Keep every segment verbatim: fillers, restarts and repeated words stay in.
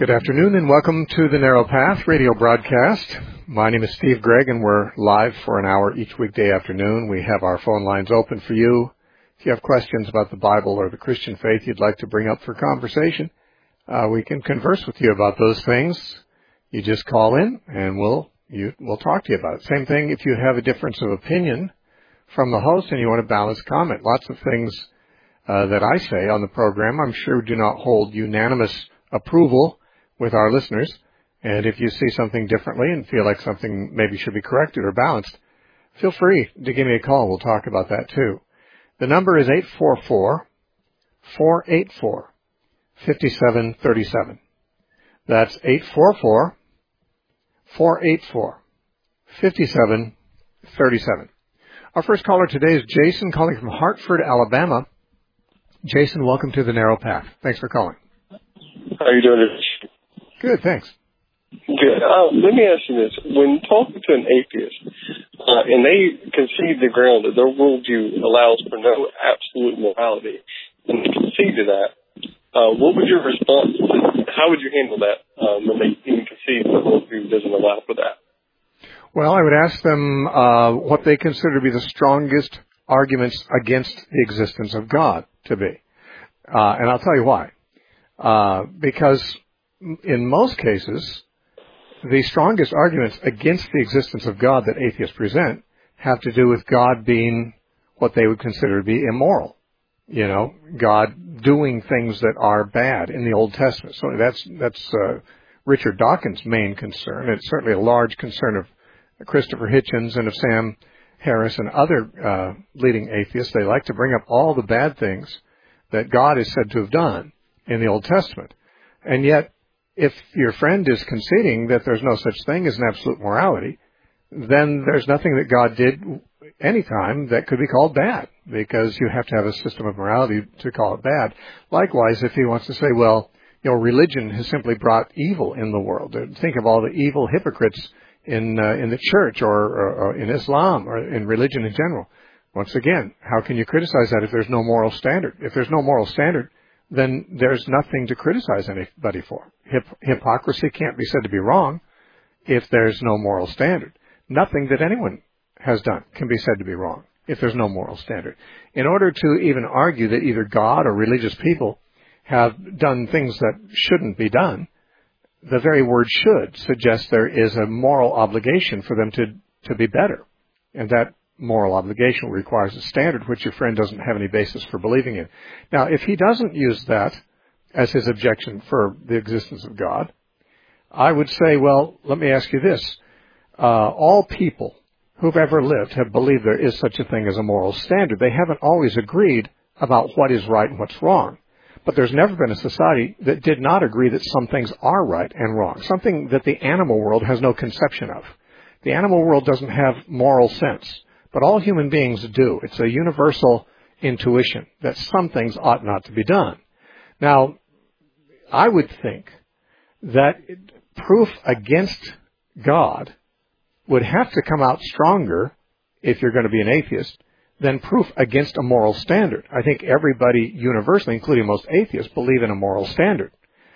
Good afternoon and welcome to the Narrow Path radio broadcast. My name is Steve Gregg and we're live for an hour each weekday afternoon. We have our phone lines open for you. If you have questions about the Bible or the Christian faith you'd like to bring up for conversation, uh, we can converse with you about those things. You just call in and we'll you, we'll talk to you about it. Same thing if you have a difference of opinion from the host and you want to balance comment. Lots of things uh, that I say on the program I'm sure do not hold unanimous approval with our listeners, and if you see something differently and feel like something maybe should be corrected or balanced, feel free to give me a call. We'll talk about that too. The number is eight four four, four eight four, five seven three seven. That's eight four four, four eight four, five seven three seven. Our first caller today is Jason, calling from Hartford, Alabama. Jason, welcome to the Narrow Path. Thanks for calling. How are you doing today? Good, thanks. Good. Uh, let me ask you this. When talking to an atheist, uh, and they concede the ground that their worldview allows for no absolute morality, and they concede to that, uh, what would your response be? How would you handle that um, when they even concede that worldview doesn't allow for that? Well, I would ask them uh, what they consider to be the strongest arguments against the existence of God to be. Uh, and I'll tell you why. Uh, because in most cases, the strongest arguments against the existence of God that atheists present have to do with God being what they would consider to be immoral. You know, God doing things that are bad in the Old Testament. So that's that's uh, Richard Dawkins' main concern. It's certainly a large concern of Christopher Hitchens and of Sam Harris and other uh, leading atheists. They like to bring up all the bad things that God is said to have done in the Old Testament. And yet, if your friend is conceding that there's no such thing as an absolute morality, then there's nothing that God did anytime that could be called bad, because you have to have a system of morality to call it bad. Likewise, if he wants to say, well, you know, religion has simply brought evil in the world. Think of all the evil hypocrites in uh, in the church or, or, or in Islam or in religion in general. Once again, how can you criticize that if there's no moral standard? If there's no moral standard, then there's nothing to criticize anybody for. Hip- hypocrisy can't be said to be wrong if there's no moral standard. Nothing that anyone has done can be said to be wrong if there's no moral standard. In order to even argue that either God or religious people have done things that shouldn't be done, the very word should suggests there is a moral obligation for them to, to be better. And that moral obligation requires a standard which your friend doesn't have any basis for believing in. Now, if he doesn't use that as his objection for the existence of God, I would say, well, let me ask you this. Uh, all people who've ever lived have believed there is such a thing as a moral standard. They haven't always agreed about what is right and what's wrong. But there's never been a society that did not agree that some things are right and wrong, something that the animal world has no conception of. The animal world doesn't have moral sense. But all human beings do. It's a universal intuition that some things ought not to be done. Now, I would think that proof against God would have to come out stronger, if you're going to be an atheist, than proof against a moral standard. I think everybody universally, including most atheists, believe in a moral standard.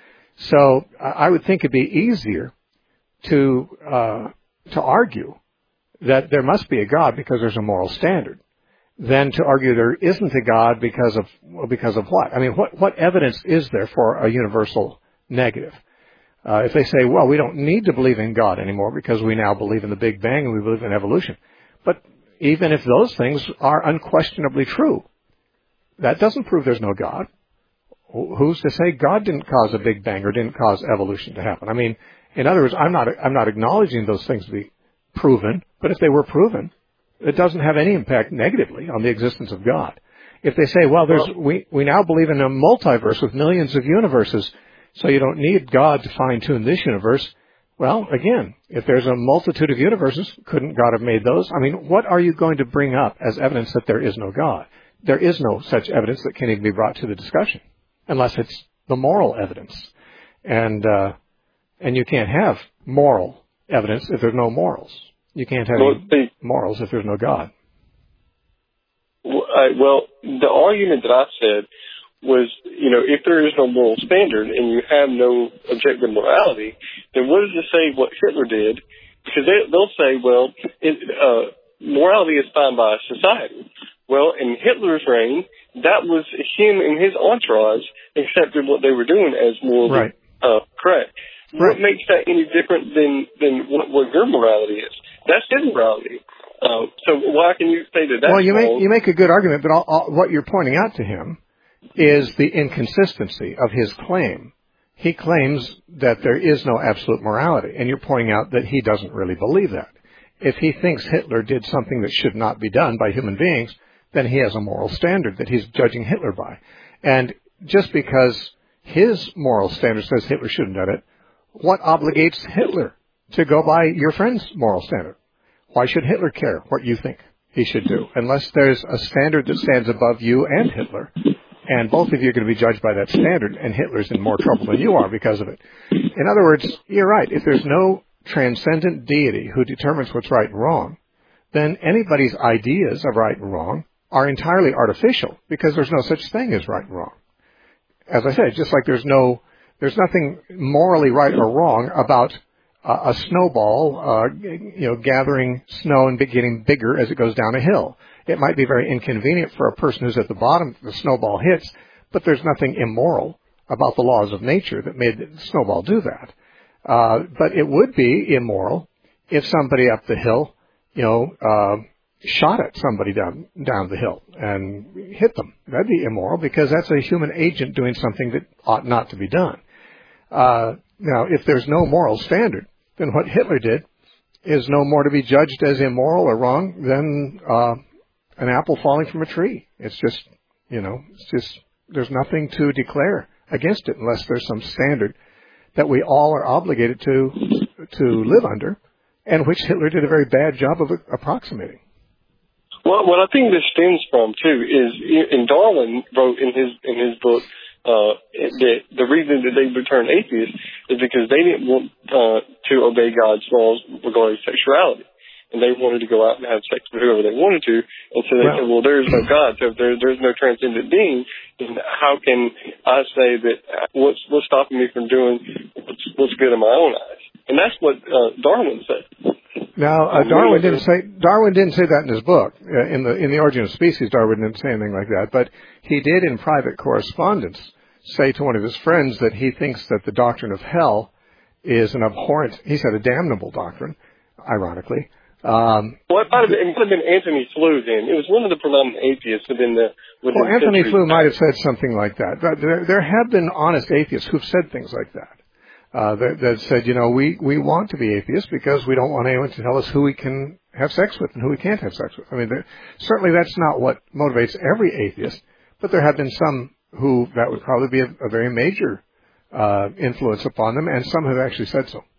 So I would think it'd be easier to uh, to argue that there must be a God because there's a moral standard, than to argue there isn't a God because of well, because of what? I mean, what what evidence is there for a universal negative? Uh, if they say, well, we don't need to believe in God anymore because we now believe in the Big Bang and we believe in evolution. But even if those things are unquestionably true, that doesn't prove there's no God. Who's to say God didn't cause a Big Bang or didn't cause evolution to happen? I mean, in other words, I'm not I'm not acknowledging those things to be proven, but if they were proven, it doesn't have any impact negatively on the existence of God. If they say, well, there's we, we now believe in a multiverse with millions of universes, so you don't need God to fine-tune this universe. Well, again, if there's a multitude of universes, couldn't God have made those? I mean, what are you going to bring up as evidence that there is no God? There is no such evidence that can even be brought to the discussion, unless it's the moral evidence. And uh, and you can't have moral evidence if there's no morals. You can't have well, any morals if there's no God. Well, the argument that I said was, you know, if there is no moral standard and you have no objective morality, then what does it say what Hitler did? Because they, they'll say, well, it, uh, morality is defined by society. Well, in Hitler's reign, that was him and his entourage accepted what they were doing as morally right. uh, correct. Right. What makes that any different than, than what, what your morality is? That's his morality. Uh, so why can you say that that's Well, you wrong? make, you make a good argument, but all, all, what you're pointing out to him is the inconsistency of his claim. He claims that there is no absolute morality, and you're pointing out that he doesn't really believe that. If he thinks Hitler did something that should not be done by human beings, then he has a moral standard that he's judging Hitler by. And just because his moral standard says Hitler shouldn't have done it, what obligates Hitler to go by your friend's moral standard? Why should Hitler care what you think he should do? Unless there's a standard that stands above you and Hitler, and both of you are going to be judged by that standard, and Hitler's in more trouble than you are because of it. In other words, you're right. If there's no transcendent deity who determines what's right and wrong, then anybody's ideas of right and wrong are entirely artificial because there's no such thing as right and wrong. As I said, just like there's no, there's nothing morally right or wrong about uh, a snowball, uh, you know, gathering snow and getting bigger as it goes down a hill. It might be very inconvenient for a person who's at the bottom the snowball hits, but there's nothing immoral about the laws of nature that made the snowball do that. Uh, but it would be immoral if somebody up the hill, you know, uh, shot at somebody down down the hill and hit them. That'd be immoral because that's a human agent doing something that ought not to be done. Uh, now, if there's no moral standard, then what Hitler did is no more to be judged as immoral or wrong than uh, an apple falling from a tree. It's just, you know, it's just, there's nothing to declare against it unless there's some standard that we all are obligated to to live under, and which Hitler did a very bad job of approximating. Well, what I think this stems from too is, and Darwin wrote in his in his book uh, that the reason that they turned atheists is because they didn't want uh, to obey God's laws regarding sexuality, and they wanted to go out and have sex with whoever they wanted to, and so they well, said, "Well, there's no God, so if there, there's no transcendent being, then how can I say that what's what's stopping me from doing what's, what's good in my own eyes?" And that's what uh, Darwin said. Now, uh, Darwin didn't say Darwin didn't say that in his book. Uh, in the in the Origin of Species, Darwin didn't say anything like that. But he did, in private correspondence, say to one of his friends that he thinks that the doctrine of hell is an abhorrent. He said a damnable doctrine, ironically. Um, well, it might have been, it might have been Anthony Flew then. It was one of the predominant atheists within the. Within well, Anthony Flew might have said something like that. But there, there have been honest atheists who've said things like that. Uh, that, that said, you know, we, we want to be atheists because we don't want anyone to tell us who we can have sex with and who we can't have sex with. I mean, there, certainly that's not what motivates every atheist, but there have been some who that would probably be a, a very major uh, influence upon them, and some have actually said so.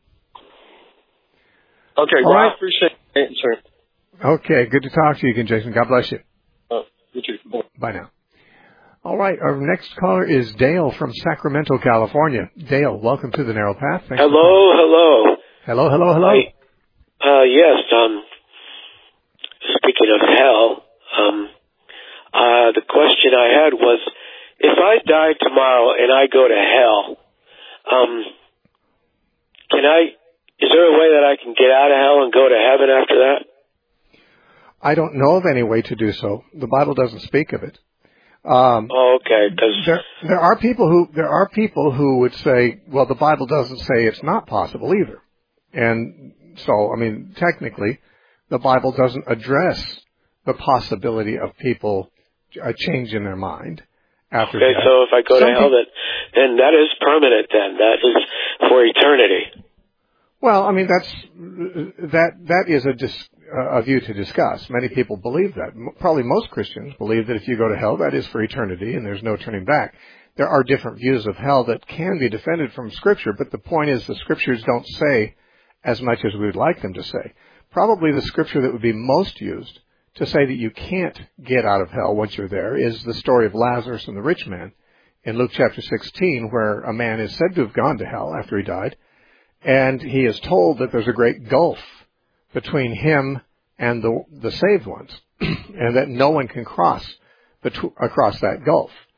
Okay, well, right. I appreciate the answer. Okay, good to talk to you again, Jason. God bless you. Uh, you too. Bye. Bye now. All right, our next caller is Dale from Sacramento, California. Dale, welcome to the Narrow Path. Thanks hello, hello. Hello, hello, hello. I, uh, yes, um, speaking of hell, um, uh, the question I had was, if I die tomorrow and I go to hell, um, can I, is there a way that I can get out of hell and go to heaven after that? I don't know of any way to do so. The Bible doesn't speak of it. Um, oh, okay. Cause there, there are people who there are people who would say, well, the Bible doesn't say it's not possible either, and so I mean, technically, the Bible doesn't address the possibility of people uh, changing their mind after okay, death. so if I go Some to hell, then then that is permanent. Then that is for eternity. Well, I mean, that's that that is a dis, uh, a view to discuss. Many people believe that. Probably most Christians believe that if you go to hell, that is for eternity, and there's no turning back. There are different views of hell that can be defended from Scripture, but the point is the Scriptures don't say as much as we would like them to say. Probably the Scripture that would be most used to say that you can't get out of hell once you're there is the story of Lazarus and the rich man in Luke chapter sixteen, where a man is said to have gone to hell after he died. And he is told that there's a great gulf between him and the the saved ones, and that no one can cross betw- across that gulf,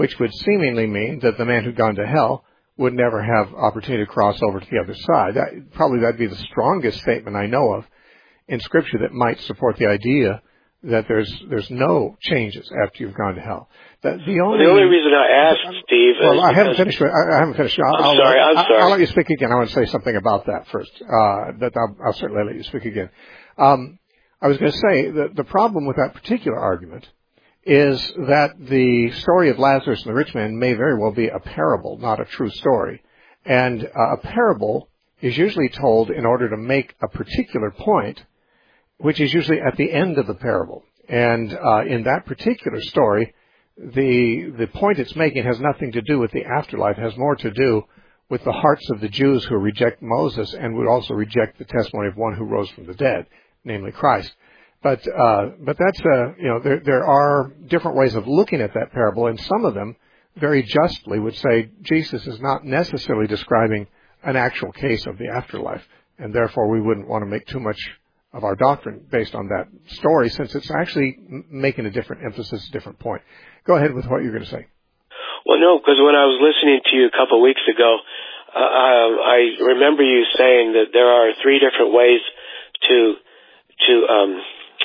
which would seemingly mean that the man who'd gone to hell would never have opportunity to cross over to the other side. That, probably that'd be the strongest statement I know of in Scripture that might support the idea that there's there's no changes after you've gone to hell. That the only, well, the only reason I asked, Steve, well, is I haven't finished. I, I haven't finished. I'll, I'm I'll, sorry. I'm I'll, sorry. I'll let you speak again. I want to say something about that first. Uh, that I'll, I'll certainly let you speak again. Um, I was going to say that the problem with that particular argument is that the story of Lazarus and the rich man may very well be a parable, not a true story. And uh, a parable is usually told in order to make a particular point, which is usually at the end of the parable. And uh, in that particular story, the the point it's making has nothing to do with the afterlife. It has more to do with the hearts of the Jews who reject Moses and would also reject the testimony of one who rose from the dead, namely Christ. But uh, but that's uh, you know there there are different ways of looking at that parable, and some of them very justly would say Jesus is not necessarily describing an actual case of the afterlife, and therefore we wouldn't want to make too much of our doctrine based on that story, since it's actually making a different emphasis, a different point. Go ahead with what you're going to say. Well, no, because when I was listening to you a couple of weeks ago, uh, I remember you saying that there are three different ways to to um,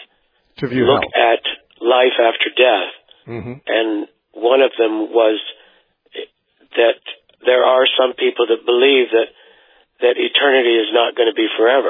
to view look hell. at life after death, mm-hmm. and one of them was that there are some people that believe that that eternity is not going to be forever.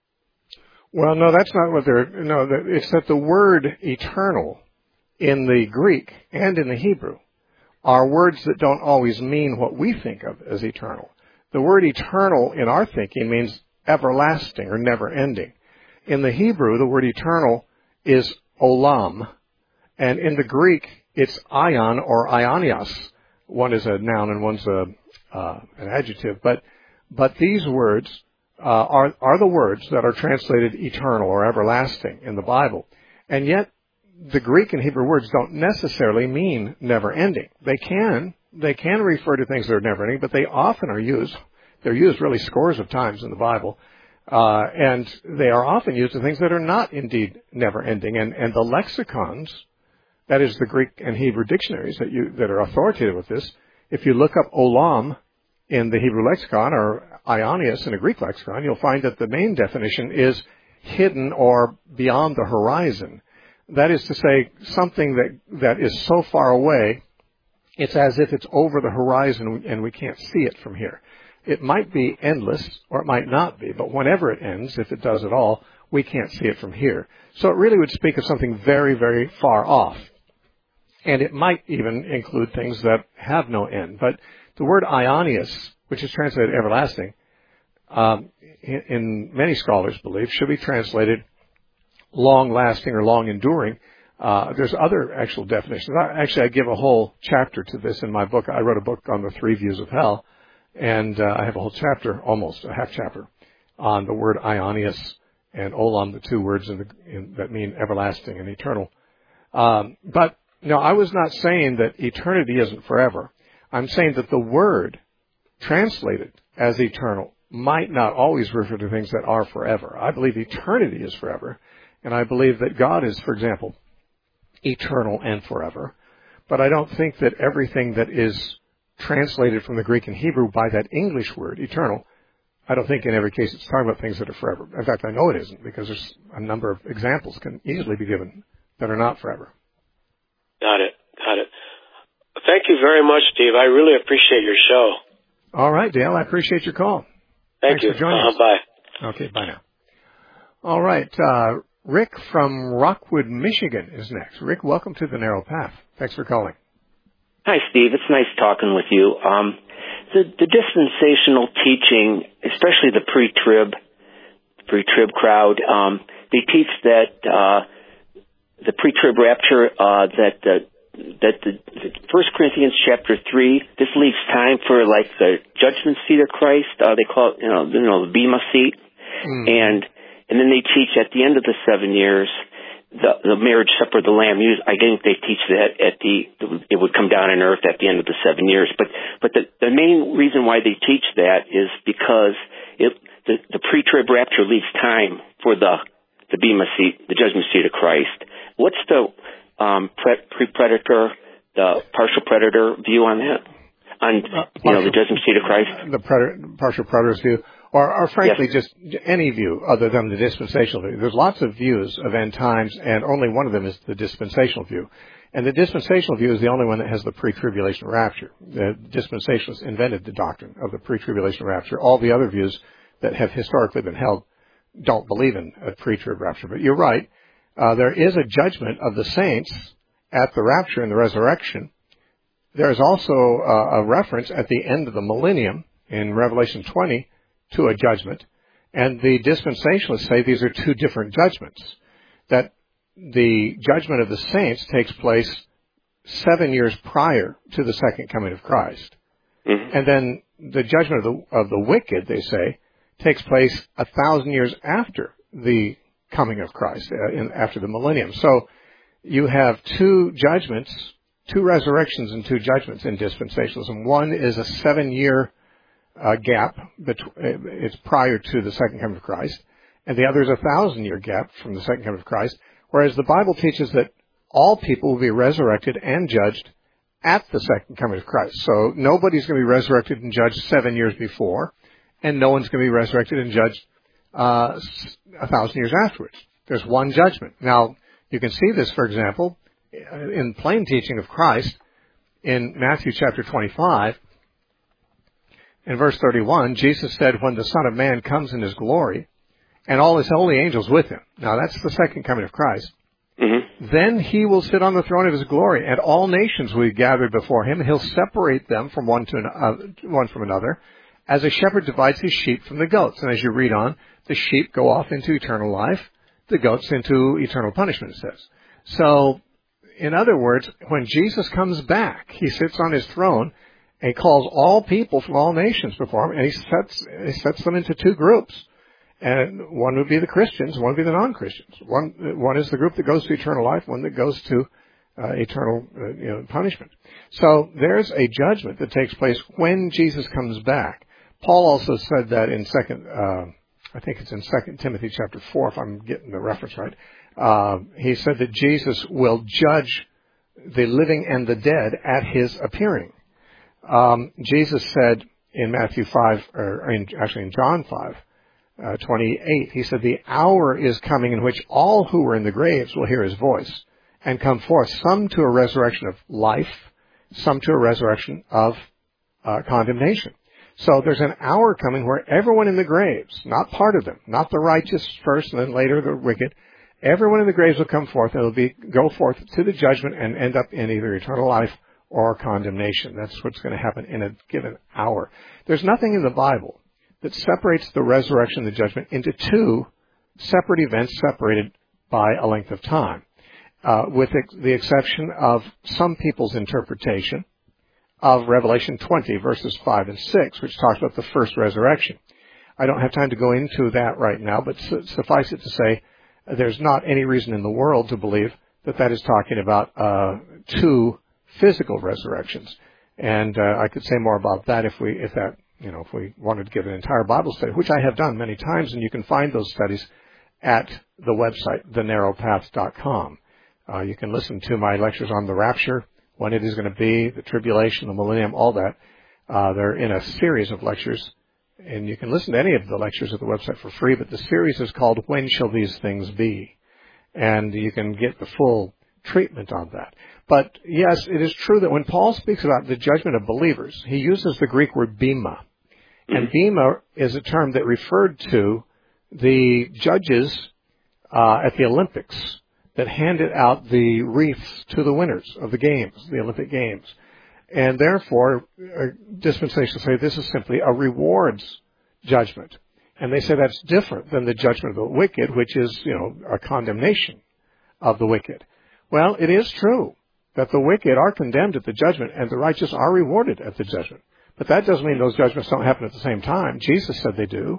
Well, no, that's not what they're, no, it's that the word eternal in the Greek and in the Hebrew are words that don't always mean what we think of as eternal. The word eternal in our thinking means everlasting or never ending. In the Hebrew, the word eternal is olam, and in the Greek, it's ion or ionios. One is a noun and one's a, uh, an adjective, but, but these words Uh, are, are the words that are translated eternal or everlasting in the Bible. And yet, the Greek and Hebrew words don't necessarily mean never ending. They can, they can refer to things that are never ending, but they often are used, they're used really scores of times in the Bible, uh, and they are often used to things that are not indeed never ending. And, and the lexicons, that is the Greek and Hebrew dictionaries that you, that are authoritative with this, if you look up olam in the Hebrew lexicon or Ionius in a Greek lexicon, you'll find that the main definition is hidden or beyond the horizon. That is to say, something that, that is so far away, it's as if it's over the horizon and we can't see it from here. It might be endless or it might not be, but whenever it ends, if it does at all, we can't see it from here. So it really would speak of something very, very far off. And it might even include things that have no end. But the word Ionius, which is translated everlasting, um, in, in many scholars believe should be translated long-lasting or long-enduring. Uh, there's other actual definitions. I, actually, I give a whole chapter to this in my book. I wrote a book on the three views of hell, and uh, I have a whole chapter, almost a half chapter, on the word Ionius and olam, the two words in the, in, that mean everlasting and eternal. Um, but no, I was not saying that eternity isn't forever. I'm saying that the word translated as eternal might not always refer to things that are forever. I believe eternity is forever, and I believe that God is, for example, eternal and forever. But I don't think that everything that is translated from the Greek and Hebrew by that English word, eternal, I don't think in every case it's talking about things that are forever. In fact, I know it isn't, because there's a number of examples can easily be given that are not forever. Got it. Got it. Thank you very much, Steve. I really appreciate your show. All right, Dale. I appreciate your call. Thank Thanks you. for joining uh, us. Bye. Okay, bye now. All right. Uh, Rick from Rockwood, Michigan is next. Rick, welcome to The Narrow Path. Thanks for calling. Hi, Steve. It's nice talking with you. Um, the, the dispensational teaching, especially the pre-trib, pre-trib crowd, um, they teach that uh, the pre-trib rapture, uh, that the that the First Corinthians chapter three, this leaves time for like the judgment seat of Christ. Uh, they call it, you know, you know, the bema seat, mm. and and then they teach at the end of the seven years, the the marriage supper of the Lamb. I think they teach that at the it would come down on earth at the end of the seven years. But but the the main reason why they teach that is because it the, the pre-trib rapture leaves time for the the bema seat, the judgment seat of Christ. What's the um, pre- pre-predator the partial predator view on that? On, you know, the judgment seat of Christ? The predator, partial preterist view, or, or frankly, yes. just any view other than the dispensational view. There's lots of views of end times, and only one of them is the dispensational view. And the dispensational view is the only one that has the pre-tribulation rapture. The dispensationalists invented the doctrine of the pre-tribulation rapture. All the other views that have historically been held don't believe in a pre-trib rapture. But you're right. Uh, there is a judgment of the saints at the rapture and the resurrection. There is also uh, a reference at the end of the millennium in Revelation twenty to a judgment. And the dispensationalists say these are two different judgments. That the judgment of the saints takes place seven years prior to the second coming of Christ. Mm-hmm. And then the judgment of the, of the wicked, they say, takes place a thousand years after the coming of Christ, uh, in, after the millennium. So you have two judgments, two resurrections and two judgments in dispensationalism. One is a seven-year uh, gap. Between, it's prior to the second coming of Christ. And the other is a thousand-year gap from the second coming of Christ. Whereas the Bible teaches that all people will be resurrected and judged at the second coming of Christ. So nobody's going to be resurrected and judged seven years before, and no one's going to be resurrected and judged uh, a thousand years afterwards. There's one judgment. Now, you can see this, for example, in plain teaching of Christ in Matthew chapter twenty-five. In verse thirty-one, Jesus said, when the Son of Man comes in his glory, and all his holy angels with him. Now, that's the second coming of Christ. Mm-hmm. Then he will sit on the throne of his glory, and all nations will be gathered before him, and he'll separate them from one to an, uh, one from another, as a shepherd divides his sheep from the goats. And as you read on, the sheep go off into eternal life, the goats into eternal punishment, it says. So, in other words, when Jesus comes back, he sits on his throne, and he calls all people from all nations before him, and he sets, he sets them into two groups. And one would be the Christians, one would be the non-Christians. One, one is the group that goes to eternal life, one that goes to uh, eternal uh, you know, punishment. So there's a judgment that takes place when Jesus comes back. Paul also said that in second, uh, I think it's in Second Timothy chapter four, if I'm getting the reference right. Uh, he said that Jesus will judge the living and the dead at his appearing. Um, Jesus said in Matthew five, or in, actually in John five, Uh, twenty-eight, he said, the hour is coming in which all who are in the graves will hear his voice and come forth, some to a resurrection of life, some to a resurrection of uh, condemnation. So there's an hour coming where everyone in the graves, not part of them, not the righteous first and then later the wicked, everyone in the graves will come forth and will be go forth to the judgment and end up in either eternal life or condemnation. That's what's going to happen in a given hour. There's nothing in the Bible that separates the resurrection and the judgment into two separate events separated by a length of time, uh, with ex- the exception of some people's interpretation of Revelation twenty, verses five and six, which talks about the first resurrection. I don't have time to go into that right now, but su- suffice it to say, there's not any reason in the world to believe that that is talking about uh, two physical resurrections. And uh, I could say more about that if we, if that You know, if we wanted to give an entire Bible study, which I have done many times, and you can find those studies at the website, the narrow path dot com. Uh, you can listen to my lectures on the rapture, when it is going to be, the tribulation, the millennium, all that. Uh, they're in a series of lectures, and you can listen to any of the lectures at the website for free, but the series is called When Shall These Things Be? And you can get the full treatment on that. But yes, it is true that when Paul speaks about the judgment of believers, he uses the Greek word bema. And bema is a term that referred to the judges uh, at the Olympics that handed out the wreaths to the winners of the games, the Olympic Games. And therefore, uh, dispensationalists say this is simply a rewards judgment. And they say that's different than the judgment of the wicked, which is, you know, a condemnation of the wicked. Well, it is true that the wicked are condemned at the judgment and the righteous are rewarded at the judgment. But that doesn't mean those judgments don't happen at the same time. Jesus said they do.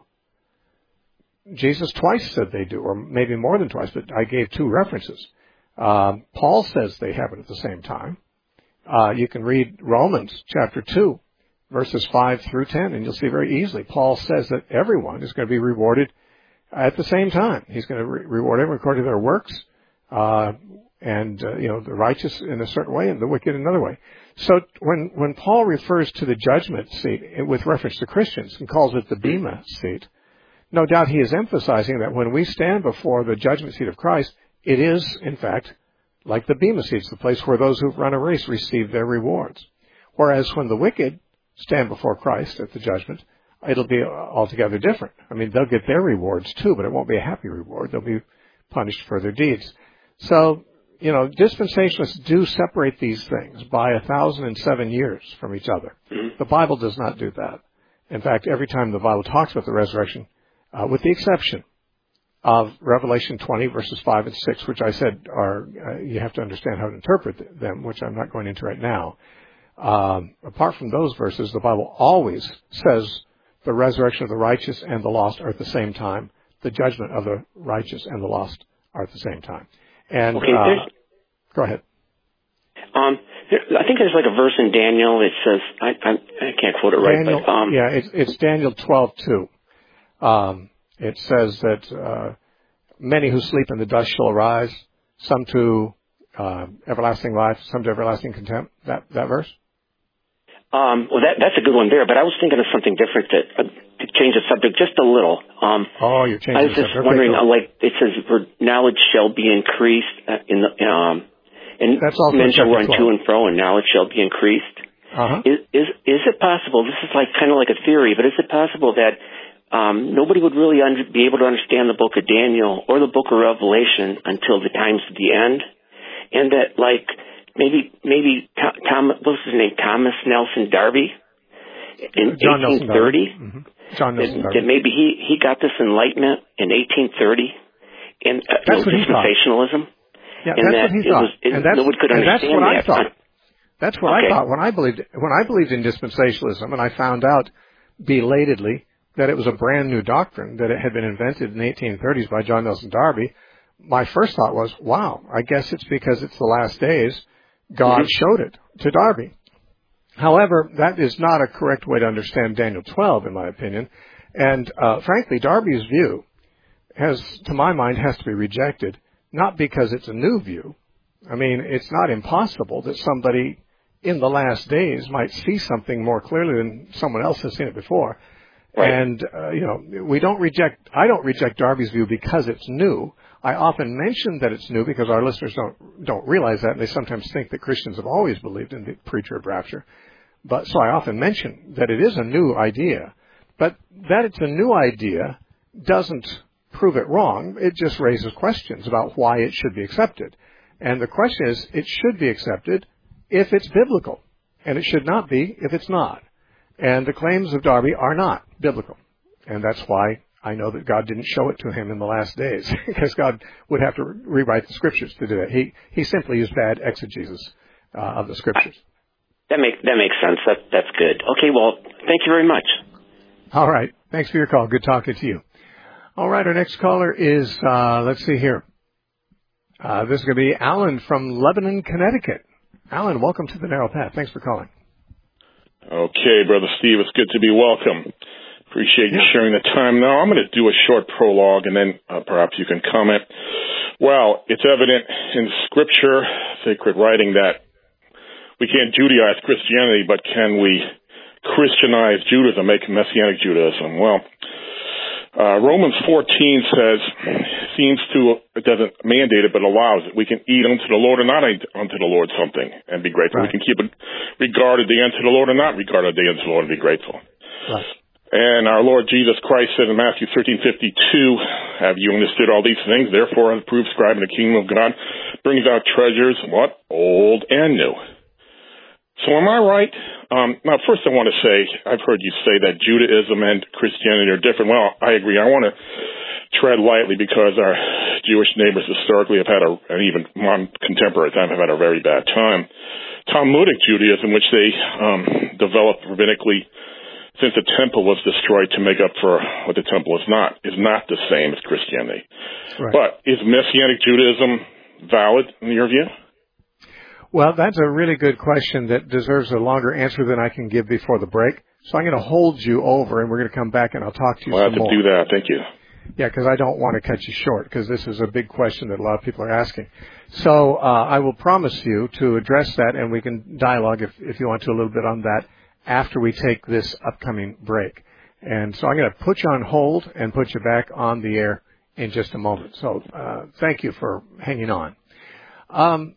Jesus twice said they do, or maybe more than twice, but I gave two references. Um, Paul says they happen at the same time. Uh, you can read Romans chapter two, verses five through ten, and you'll see very easily Paul says that everyone is going to be rewarded at the same time. He's going to re- reward everyone according to their works. Uh, and uh, you know, the righteous in a certain way and the wicked in another way. So when when Paul refers to the judgment seat with reference to Christians and calls it the bema seat, no doubt he is emphasizing that when we stand before the judgment seat of Christ, it is, in fact, like the bema seat, the place where those who run a race receive their rewards. Whereas when the wicked stand before Christ at the judgment, it'll be altogether different. I mean, they'll get their rewards too, but it won't be a happy reward. They'll be punished for their deeds. So, you know, dispensationalists do separate these things by a thousand and seven years from each other. The Bible does not do that. In fact, every time the Bible talks about the resurrection, uh, with the exception of Revelation twenty, verses five and six, which I said are, uh, you have to understand how to interpret them, which I'm not going into right now. Um, apart from those verses, the Bible always says the resurrection of the righteous and the lost are at the same time. The judgment of the righteous and the lost are at the same time. And okay, uh, go ahead. Um, I think there's like a verse in Daniel. It says I I, I can't quote it right, Daniel, but um, yeah, it's, it's Daniel twelve two. Um, it says that uh, many who sleep in the dust shall arise, some to uh, everlasting life, some to everlasting contempt. That that verse. Um, well, that, that's a good one there, but I was thinking of something different that, uh, to change the subject just a little. Um, oh, you're changing I was the just subject. wondering, Okay, uh, like, it says, for knowledge shall be increased, uh, in the, um, and That's also men shall chapter run twelve. to and fro, and knowledge shall be increased. Uh-huh. Is, is, is it possible, this is like, kind of like a theory, but is it possible that, um, nobody would really under, be able to understand the book of Daniel or the book of Revelation until the times of the end? And that, like, maybe, maybe Tom, Tom what was his name, Thomas Nelson Darby? In John eighteen thirty, mm-hmm. John Nelson that, Darby. that maybe he, he got this enlightenment in eighteen thirty, and uh, that's you know, what dispensationalism. Yeah, and that's that what he it thought. Was, it, and that's, no one could and understand that's what that. I thought. That's what okay. I thought when I believed when I believed in dispensationalism, and I found out belatedly that it was a brand new doctrine, that it had been invented in the eighteen thirties by John Nelson Darby. My first thought was, wow, I guess it's because it's the last days. God mm-hmm. showed it to Darby. However, that is not a correct way to understand Daniel twelve, in my opinion. And uh, frankly, Darby's view has, to my mind, has to be rejected, not because it's a new view. I mean, it's not impossible that somebody in the last days might see something more clearly than someone else has seen it before. Right. And, uh, you know, we don't reject, I don't reject Darby's view because it's new. I often mention that it's new because our listeners don't, don't realize that, and they sometimes think that Christians have always believed in the pre-trib rapture. But so I often mention that it is a new idea. But that it's a new idea doesn't prove it wrong. It just raises questions about why it should be accepted. And the question is, it should be accepted if it's biblical, and it should not be if it's not. And the claims of Darby are not biblical. And that's why I know that God didn't show it to him in the last days, because God would have to rewrite the Scriptures to do that. He he simply used bad exegesis uh, of the Scriptures. That makes that makes sense. That that's good. Okay, well, thank you very much. All right. Thanks for your call. Good talking to you. All right, our next caller is, uh, let's see here. Uh, this is going to be Alan from Lebanon, Connecticut. Alan, welcome to the Narrow Path. Thanks for calling. Okay, Brother Steve, it's good to be welcome. Appreciate you yeah. sharing the time. Now, I'm going to do a short prologue, and then uh, perhaps you can comment. Well, it's evident in Scripture, sacred writing, that we can't Judaize Christianity, but can we Christianize Judaism, make Messianic Judaism? Well, uh, Romans fourteen says, seems to, it doesn't mandate it, but allows it. We can eat unto the Lord or not unto the Lord something and be grateful. Right. We can keep it regarded day unto the Lord or not regard a day unto the Lord and be grateful. Right. And our Lord Jesus Christ said in Matthew thirteen fifty-two, have you understood all these things? Therefore, an approved scribe in the kingdom of God brings out treasures, what? Old and new. So am I right? Um, now, first I want to say, I've heard you say that Judaism and Christianity are different. Well, I agree. I want to tread lightly because our Jewish neighbors historically have had a, and even modern contemporary time have had a very bad time. Talmudic Judaism, which they um, developed rabbinically since the temple was destroyed to make up for what the temple is not, is not the same as Christianity. Right. But is Messianic Judaism valid in your view? Well, that's a really good question that deserves a longer answer than I can give before the break. So I'm going to hold you over, and we're going to come back, and I'll talk to you I'll some have to more. do that. Thank you. Yeah, because I don't want to cut you short, because this is a big question that a lot of people are asking. So uh, I will promise you to address that, and we can dialogue, if, if you want to, a little bit on that after we take this upcoming break. And so I'm going to put you on hold and put you back on the air in just a moment. So uh, thank you for hanging on. Um,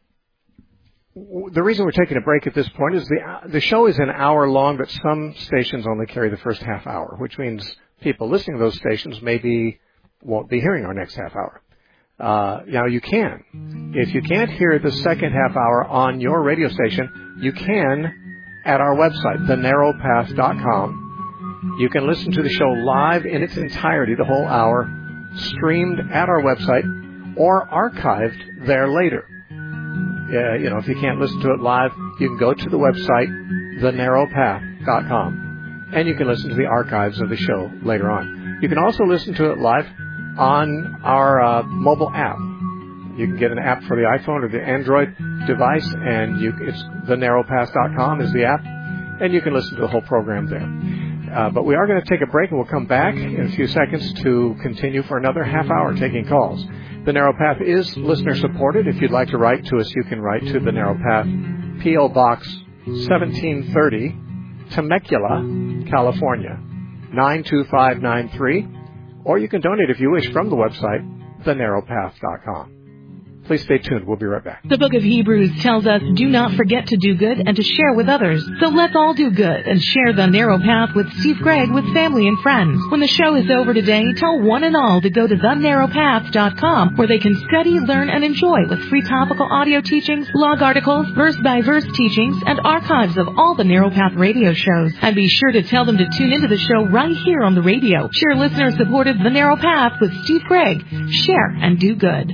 the reason we're taking a break at this point is the the show is an hour long, but some stations only carry the first half hour, which means people listening to those stations maybe won't be hearing our next half hour. Uh, now you can. If you can't hear the second half hour on your radio station, you can at our website, the narrow path dot com. You can listen to the show live in its entirety, the whole hour, streamed at our website or archived there later. Uh, you know, if you can't listen to it live, you can go to the website, the narrow path dot com, and you can listen to the archives of the show later on. You can also listen to it live on our uh, mobile app. You can get an app for the iPhone or the Android device, and you, it's the narrow path dot com is the app, and you can listen to the whole program there. Uh, but we are going to take a break, and we'll come back in a few seconds to continue for another half hour taking calls. The Narrow Path is listener-supported. If you'd like to write to us, you can write to The Narrow Path, P O. Box seventeen thirty, Temecula, California, nine two five nine three. Or you can donate if you wish from the website, the narrow path dot com. Please stay tuned. We'll be right back. The book of Hebrews tells us, do not forget to do good and to share with others. So let's all do good and share the narrow path with Steve Gregg with family and friends. When the show is over today, tell one and all to go to the narrow path dot com, where they can study, learn, and enjoy with free topical audio teachings, blog articles, verse-by-verse teachings, and archives of all the Narrow Path radio shows. And be sure to tell them to tune into the show right here on the radio. Share listener-supported The Narrow Path with Steve Gregg. Share and do good.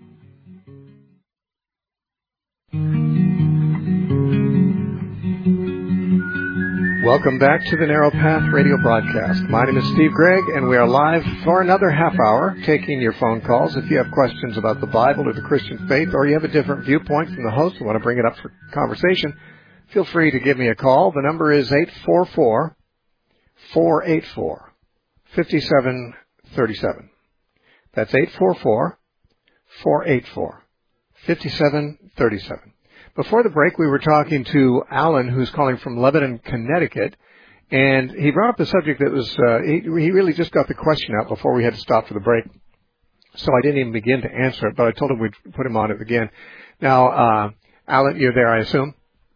Welcome back to the Narrow Path radio broadcast. My name is Steve Gregg, and we are live for another half hour taking your phone calls. If you have questions about the Bible or the Christian faith, or you have a different viewpoint from the host and want to bring it up for conversation, feel free to give me a call. The number is eight four four, four eight four, five seven three seven. That's eight four four, four eight four, five seven three seven. Before the break, we were talking to Alan, who's calling from Lebanon, Connecticut, and he brought up the subject that was, uh, he, he really just got the question out before we had to stop for the break, so I didn't even begin to answer it, but I told him we'd put him on it again. Now, uh, Alan, you're there, I assume?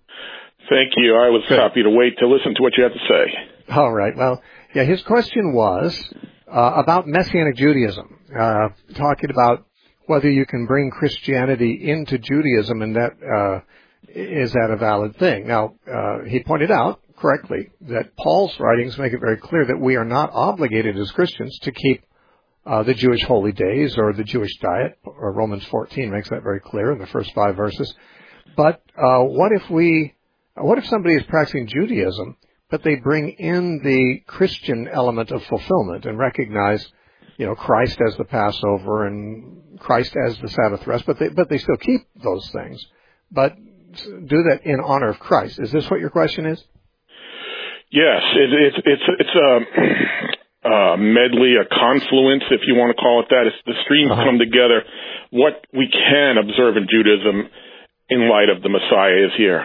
Thank you. I was Good. happy to wait to listen to what you have to say. All right. Well, yeah, his question was uh, about Messianic Judaism, uh, talking about whether you can bring Christianity into Judaism, and that uh, is that a valid thing? Now, uh, he pointed out correctly that Paul's writings make it very clear that we are not obligated as Christians to keep uh, the Jewish holy days or the Jewish diet. Or Romans fourteen makes that very clear in the first five verses. But uh, what if we, what if somebody is practicing Judaism, but they bring in the Christian element of fulfillment and recognize, you know, Christ as the Passover and Christ as the Sabbath rest, but they but they still keep those things, but do that in honor of Christ. Is this what your question is? Yes, it, it, it's it's a, a medley, a confluence, if you want to call it that. It's the streams uh-huh. come together. What we can observe in Judaism in light of the Messiah is here.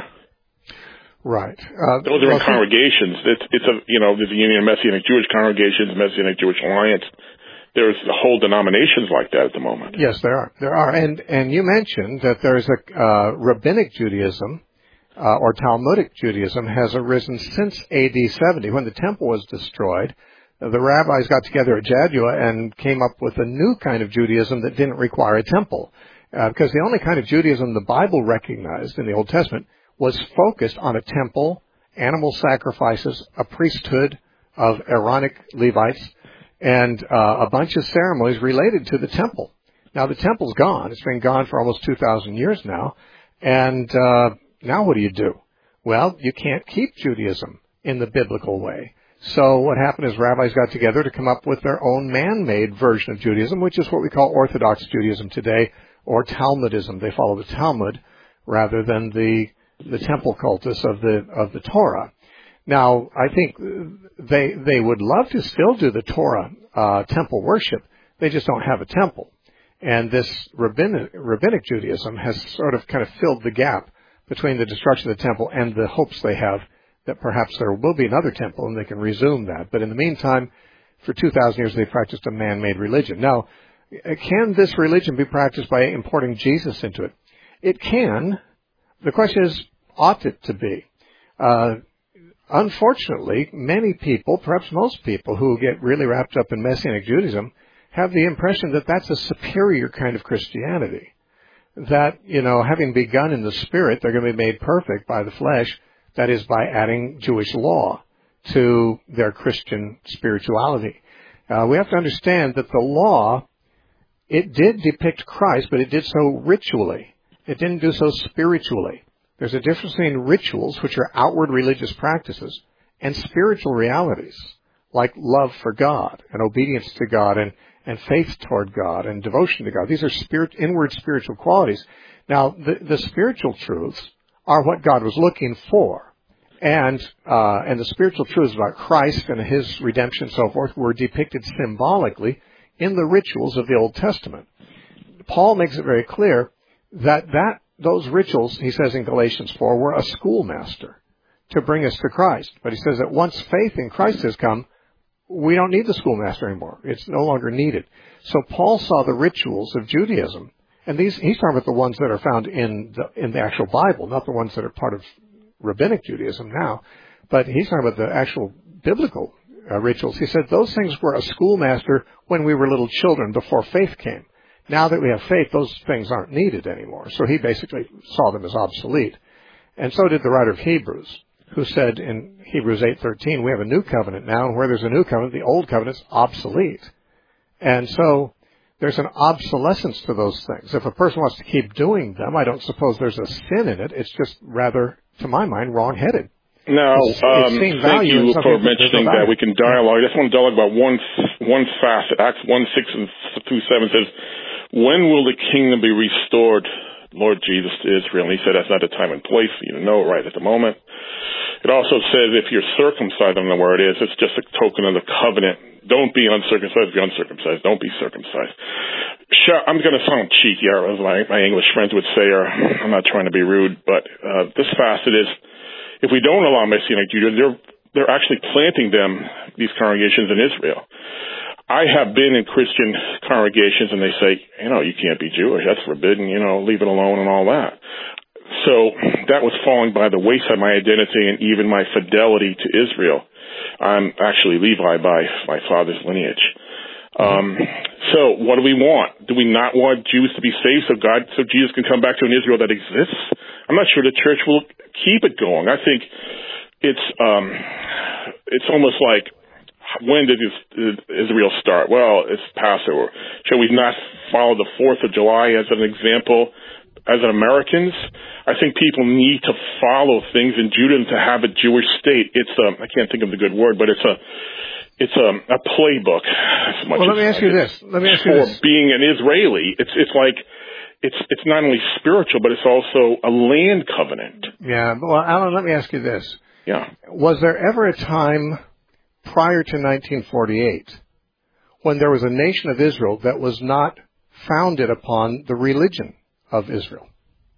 Right. Uh, Those are well, in congregations. It's it's a you know there's a Union of Messianic Jewish Congregations, Messianic Jewish Alliance. There's whole denominations like that at the moment. Yes, there are. There are. And and you mentioned that there's a uh, rabbinic Judaism uh, or Talmudic Judaism has arisen since A D seventy, when the temple was destroyed. Uh, the rabbis got together at Jadua and came up with a new kind of Judaism that didn't require a temple. Uh, because the only kind of Judaism the Bible recognized in the Old Testament was focused on a temple, animal sacrifices, a priesthood of Aaronic Levites, and uh, a bunch of ceremonies related to the temple. Now, the temple's gone. It's been gone for almost two thousand years now. And uh, now what do you do? Well, you can't keep Judaism in the biblical way. So what happened is rabbis got together to come up with their own man-made version of Judaism, which is what we call Orthodox Judaism today, or Talmudism. They follow the Talmud rather than the the temple cultus of the of the Torah. Now, I think they they would love to still do the Torah uh, temple worship, They just don't have a temple. And this rabbinic, rabbinic Judaism has sort of kind of filled the gap between the destruction of the temple and the hopes they have that perhaps there will be another temple and they can resume that. But in the meantime, for two thousand years, they practiced a man-made religion. Now, can this religion be practiced by importing Jesus into it? It can. The question is, ought it to be? Uh, unfortunately, many people, perhaps most people who get really wrapped up in Messianic Judaism, have the impression that that's a superior kind of Christianity. That, you know, having begun in the Spirit, they're going to be made perfect by the flesh, that is, by adding Jewish law to their Christian spirituality. Uh, we have to understand that the law, it did depict Christ, but it did so ritually. It didn't do so spiritually. There's a difference between rituals, which are outward religious practices, and spiritual realities, like love for God and obedience to God and, and faith toward God and devotion to God. These are spirit, inward spiritual qualities. Now, the, the spiritual truths are what God was looking for. And uh, and the spiritual truths about Christ and His redemption and so forth were depicted symbolically in the rituals of the Old Testament. Paul makes it very clear that, that those rituals, he says in Galatians four, were a schoolmaster to bring us to Christ. But he says that once faith in Christ has come, we don't need the schoolmaster anymore. It's no longer needed. So Paul saw the rituals of Judaism, and these he's talking about the ones that are found in the, in the actual Bible, not the ones that are part of Rabbinic Judaism now, but he's talking about the actual biblical uh, rituals. He said those things were a schoolmaster when we were little children before faith came. Now that we have faith, those things aren't needed anymore. So he basically saw them as obsolete. And so did the writer of Hebrews, who said in Hebrews eight thirteen, we have a new covenant now, and where there's a new covenant, the old covenant's obsolete. And so there's an obsolescence to those things. If a person wants to keep doing them, I don't suppose there's a sin in it. It's just rather, to my mind, wrong-headed. Now, um, thank you for mentioning that we can dialogue. I just want to dialogue about one one facet. Acts one, six and through seven says, when will the kingdom be restored, Lord Jesus, to Israel? And he said that's not the time and place for you to know right at the moment. It also says if you're circumcised, I don't know where it is, it's just a token of the covenant. Don't be uncircumcised, be uncircumcised. Don't be circumcised. Sure, I'm going to sound cheeky, as my, my English friends would say, or I'm not trying to be rude, but uh, this facet is, if we don't allow Messianic Judaism, they're, they're actually planting them, these congregations in Israel. I have been in Christian congregations, and they say, you know, you can't be Jewish. That's forbidden, you know, leave it alone and all that. So that was falling by the wayside, my identity and even my fidelity to Israel. I'm actually Levi by my father's lineage. Um, so what do we want? Do we not want Jews to be saved so God, so Jesus can come back to an Israel that exists? I'm not sure the church will keep it going. I think it's, um, it's almost like, when did Israel start? Well, it's Passover. Shall we not follow the fourth of July as an example? As Americans, I think people need to follow things in Judaism to have a Jewish state. It's a, I can't think of the good word, but it's a, it's a, a playbook. As much well, let as, me ask you this. Let me ask you for this. being an Israeli, it's it's like it's it's not only spiritual, but it's also a land covenant. Yeah. Well, Alan, let me ask you this. Yeah. Was there ever a time prior to nineteen forty-eight when there was a nation of Israel that was not founded upon the religion of Israel?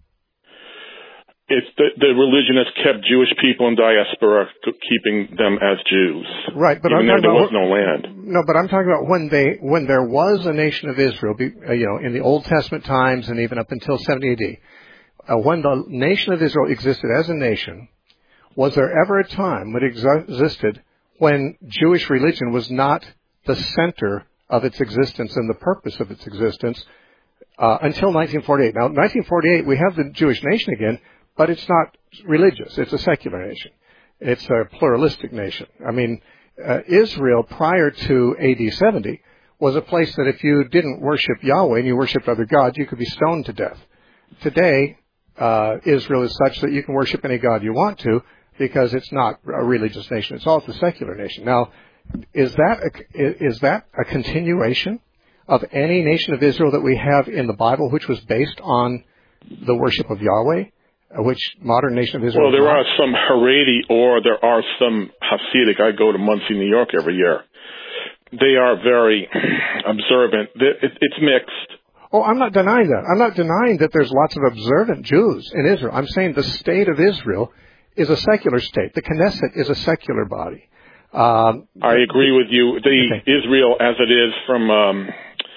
It's the, the religion has kept Jewish people in diaspora, keeping them as Jews. Right, but even I'm there, talking there about, was no land. No, but I'm talking about when they when there was a nation of Israel, you know, in the Old Testament times and even up until seventy A D. Uh, when the nation of Israel existed as a nation, was there ever a time when it existed when Jewish religion was not the center of its existence and the purpose of its existence? Uh, until nineteen forty-eight. Now, nineteen forty-eight, we have the Jewish nation again, but it's not religious. It's a secular nation. It's a pluralistic nation. I mean, uh, Israel prior to A D seventy was a place that if you didn't worship Yahweh and you worshiped other gods, you could be stoned to death. Today, uh, Israel is such that you can worship any god you want to because it's not a religious nation. It's also a secular nation. Now, is that a, is that a continuation of any nation of Israel that we have in the Bible, which was based on the worship of Yahweh, which modern nation of Israel? Well, there are some Haredi, or there are some Hasidic. I go to Muncie, New York every year. they are very observant. It's mixed. Oh, I'm not denying that. I'm not denying that there's lots of observant Jews in Israel. I'm saying the state of Israel is a secular state. The Knesset is a secular body. Um, I agree with you. The okay. Israel, as it is from um,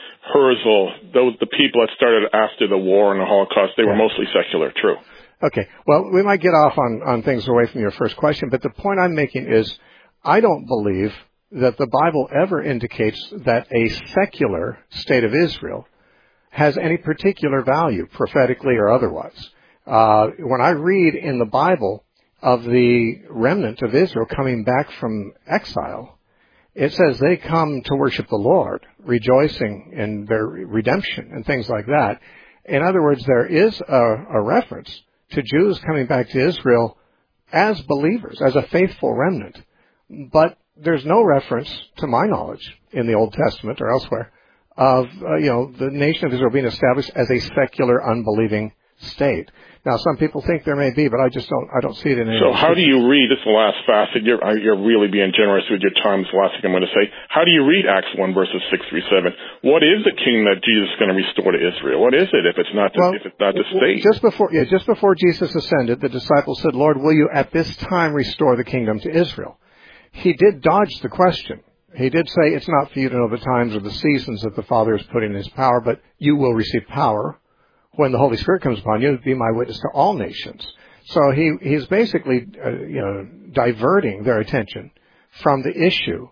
Herzl, those the people that started after the war and the Holocaust, they were yeah. mostly secular. True. Okay. Well, we might get off on, on things away from your first question, but the point I'm making is I don't believe that the Bible ever indicates that a secular state of Israel has any particular value, prophetically or otherwise. Uh, when I read in the Bible of the remnant of Israel coming back from exile, it says they come to worship the Lord, rejoicing in their redemption and things like that. In other words, there is a, a reference to Jews coming back to Israel as believers, as a faithful remnant. But there's no reference, to my knowledge, in the Old Testament or elsewhere, of, uh, you know, the nation of Israel being established as a secular, unbelieving state. Now, some people think there may be, but I just don't, I don't see it in any. So how do you read, this is the last facet, you're, you're really being generous with your time, this is the last thing I'm going to say. How do you read Acts one verses six through seven? What is the kingdom that Jesus is going to restore to Israel? What is it if it's not the, well, if it's not the state? Just before, yeah, just before Jesus ascended, the disciples said, Lord, will you at this time restore the kingdom to Israel? He did dodge the question. He did say it's not for you to know the times or the seasons that the Father has put in his power, but you will receive power when the Holy Spirit comes upon you to be my witness to all nations. So he, he's basically, uh, you know, diverting their attention from the issue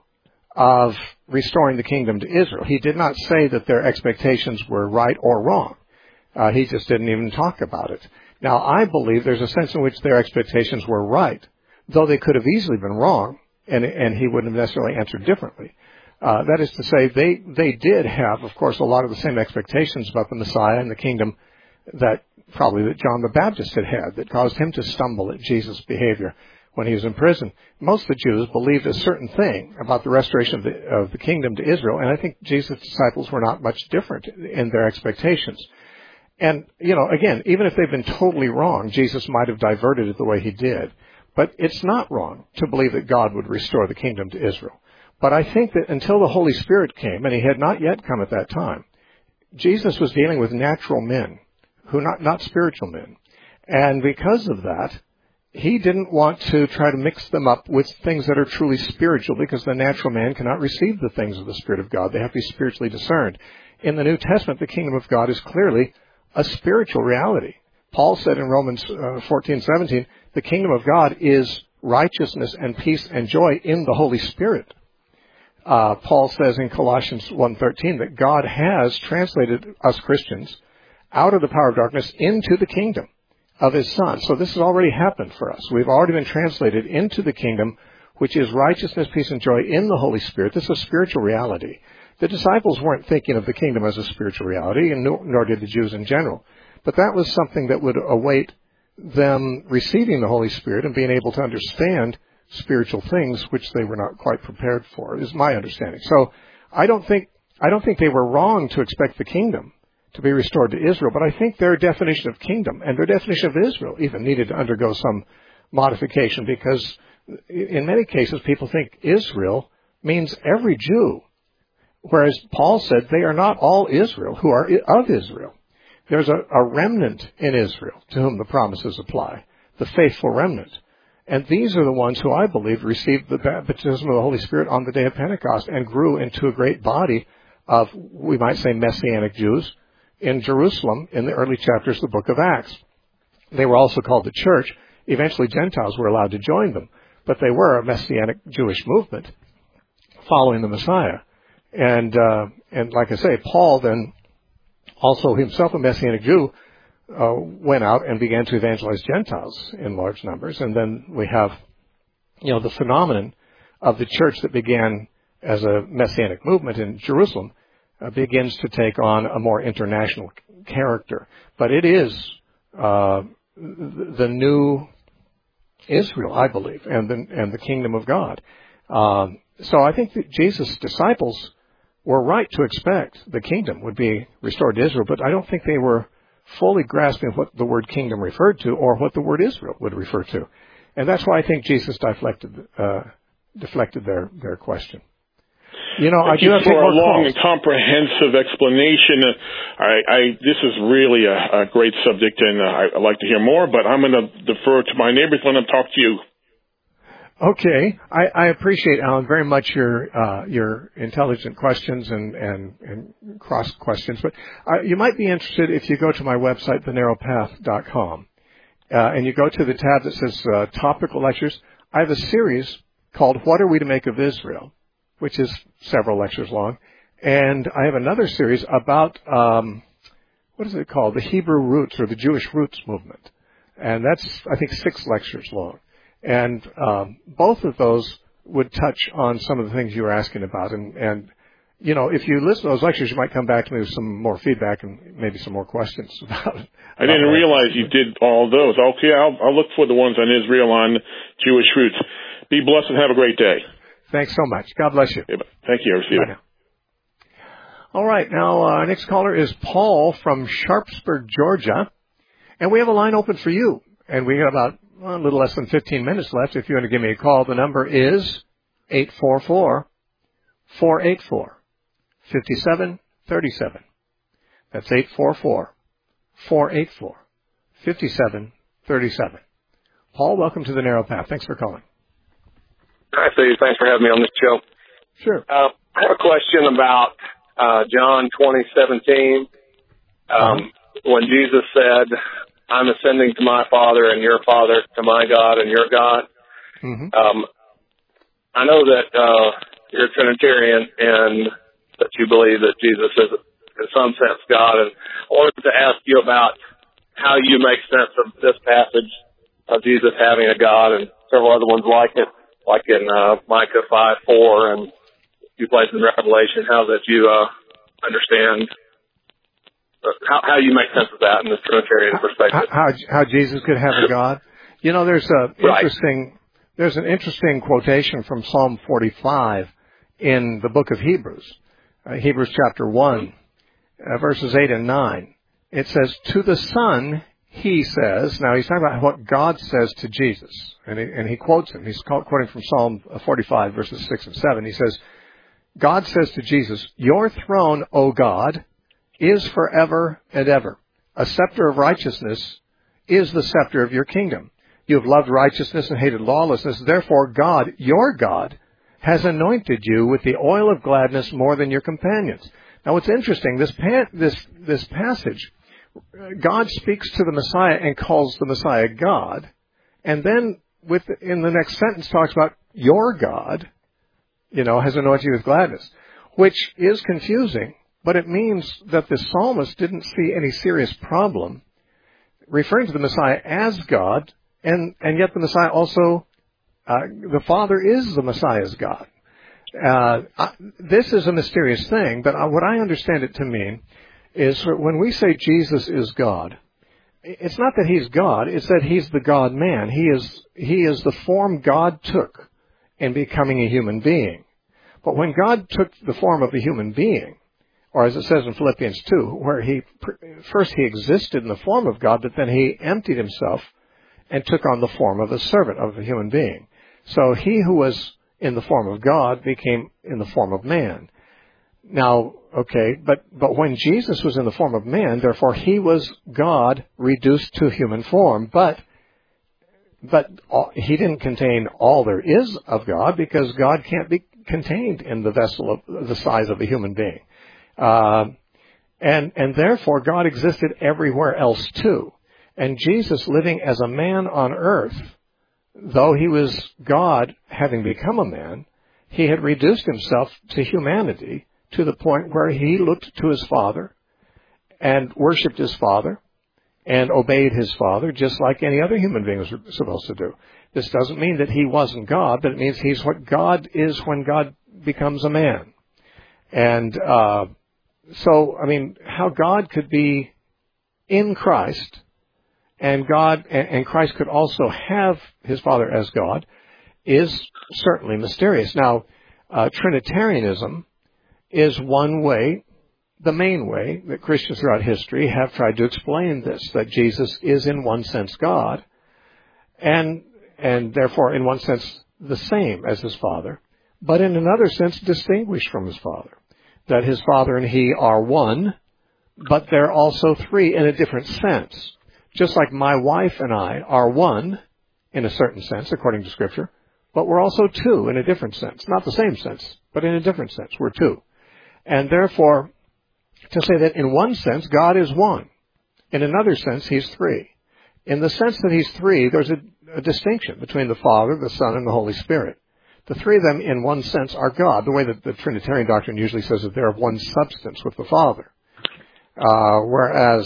of restoring the kingdom to Israel. He did not say that their expectations were right or wrong. Uh, he just didn't even talk about it. Now, I believe there's a sense in which their expectations were right, though they could have easily been wrong. And, and he wouldn't have necessarily answered differently. Uh, that is to say, they, they did have, of course, a lot of the same expectations about the Messiah and the kingdom that probably that John the Baptist had had that caused him to stumble at Jesus' behavior when he was in prison. Most of the Jews believed a certain thing about the restoration of the, of the kingdom to Israel, and I think Jesus' disciples were not much different in their expectations. And, you know, again, even if they've been totally wrong, Jesus might have diverted it the way he did. But it's not wrong to believe that God would restore the kingdom to Israel. But I think that until the Holy Spirit came, and he had not yet come at that time, Jesus was dealing with natural men, who not, not spiritual men. And because of that, he didn't want to try to mix them up with things that are truly spiritual, because the natural man cannot receive the things of the Spirit of God. They have to be spiritually discerned. In the New Testament, the kingdom of God is clearly a spiritual reality. Paul said in Romans uh, fourteen seventeen, the kingdom of God is righteousness and peace and joy in the Holy Spirit. Uh, Paul says in Colossians one thirteen that God has translated us Christians out of the power of darkness into the kingdom of his Son. So this has already happened for us. We've already been translated into the kingdom, which is righteousness, peace, and joy in the Holy Spirit. This is a spiritual reality. The disciples weren't thinking of the kingdom as a spiritual reality, and nor, nor did the Jews in general. But that was something that would await them receiving the Holy Spirit and being able to understand spiritual things which they were not quite prepared for, is my understanding. So I don't think I don't think they were wrong to expect the kingdom to be restored to Israel, but I think their definition of kingdom and their definition of Israel even needed to undergo some modification, because in many cases people think Israel means every Jew, whereas Paul said they are not all Israel who are of Israel. There's a, a remnant in Israel to whom the promises apply, the faithful remnant. And these are the ones who I believe received the baptism of the Holy Spirit on the day of Pentecost and grew into a great body of, we might say, Messianic Jews in Jerusalem in the early chapters of the book of Acts. They were also called the church. Eventually Gentiles were allowed to join them, but they were a Messianic Jewish movement following the Messiah. And, uh, and like I say, Paul then, also himself a Messianic Jew, uh, went out and began to evangelize Gentiles in large numbers. And then we have, you know, the phenomenon of the church that began as a Messianic movement in Jerusalem uh, begins to take on a more international character. But it is uh, the new Israel, I believe, and the, and the kingdom of God. Um, so I think that Jesus' disciples were right to expect the kingdom would be restored to Israel, but I don't think they were fully grasping what the word kingdom referred to or what the word Israel would refer to. And that's why I think Jesus deflected, uh, deflected their, their question. You know, Thank I do you have to for take a more long calls. and comprehensive explanation. Uh, I, I, this is really a, a great subject, and uh, I, I'd like to hear more, but I'm going to defer to my neighbors when I talk to you. Okay, I, I appreciate, Alan, very much your uh, your intelligent questions and, and, and cross questions. But uh, you might be interested if you go to my website, the narrow path dot com, uh, and you go to the tab that says uh, Topical Lectures. I have a series called What Are We to Make of Israel, which is several lectures long. And I have another series about, um, what is it called, the Hebrew Roots or the Jewish Roots Movement. And that's, I think, six lectures long. And um, both of those would touch on some of the things you were asking about. And, and, you know, if you listen to those lectures, you might come back to me with some more feedback and maybe some more questions about it. I didn't about realize you did all those. Okay, I'll, I'll look for the ones on Israel, on Jewish roots. Be blessed and have a great day. Thanks so much. God bless you. Thank you. I receive it. All right. Now, uh, our next caller is Paul from Sharpsburg, Georgia. And we have a line open for you. And we got about well, a little less than fifteen minutes left. If you want to give me a call, the number is eight four four, four eight four, five seven three seven. That's eight four four, four eight four, five seven three seven. Paul, welcome to the Narrow Path. Thanks for calling. Hi, Steve. Thanks for having me on this show. Sure. Uh, I have a question about uh, John twenty seventeen, um, uh-huh. when Jesus said, I'm ascending to my Father and your Father, to my God and your God. Mm-hmm. Um, I know that uh, you're a Trinitarian and that you believe that Jesus is, in some sense, God. And I wanted to ask you about how you make sense of this passage of Jesus having a God and several other ones like it, like in uh, Micah five four and a few places in Revelation, how that you uh, understand How, how you make sense of that in the Trinitarian perspective? How, how Jesus could have a God? You know, there's a right. interesting there's an interesting quotation from Psalm forty-five in the book of Hebrews, uh, Hebrews chapter one, uh, verses eight and nine. It says, "To the Son he says." Now he's talking about what God says to Jesus, and he, and he quotes him. He's quoting from Psalm forty-five, verses six and seven. He says, "God says to Jesus, your throne, O God, is forever and ever. A scepter of righteousness is the scepter of your kingdom. You have loved righteousness and hated lawlessness. Therefore, God, your God, has anointed you with the oil of gladness more than your companions." Now, what's interesting, this pa- this this passage, God speaks to the Messiah and calls the Messiah God, and then with in the next sentence talks about your God, you know, has anointed you with gladness, which is confusing. But it means that the psalmist didn't see any serious problem referring to the Messiah as God, and, and yet the Messiah also, uh, the Father is the Messiah's God. Uh, I, this is a mysterious thing, but what I understand it to mean is when we say Jesus is God, it's not that he's God, it's that he's the God-man. He is, he is the form God took in becoming a human being. But when God took the form of a human being, or as it says in Philippians two, where he first he existed in the form of God, but then he emptied himself and took on the form of a servant, of a human being. So he who was in the form of God became in the form of man. Now, okay, but, but when Jesus was in the form of man, therefore he was God reduced to human form, but but all, he didn't contain all there is of God, because God can't be contained in the vessel of the size of a human being. Uh, and, and therefore God existed everywhere else too. And Jesus, living as a man on earth, though he was God having become a man, he had reduced himself to humanity to the point where he looked to his Father and worshipped his Father and obeyed his Father just like any other human being was supposed to do. This doesn't mean that he wasn't God, but it means he's what God is when God becomes a man. And, uh, So, I mean, how God could be in Christ, and God and Christ could also have his Father as God, is certainly mysterious. Now, uh, Trinitarianism is one way, the main way, that Christians throughout history have tried to explain this, that Jesus is in one sense God, and and therefore in one sense the same as his Father, but in another sense distinguished from his Father. That his Father and he are one, but they're also three in a different sense. Just like my wife and I are one in a certain sense, according to Scripture, but we're also two in a different sense. Not the same sense, but in a different sense. We're two. And therefore, to say that in one sense, God is one. In another sense, he's three. In the sense that he's three, there's a, a distinction between the Father, the Son, and the Holy Spirit. The three of them, in one sense, are God, the way that the Trinitarian doctrine usually says that they're of one substance with the Father. Uh, whereas,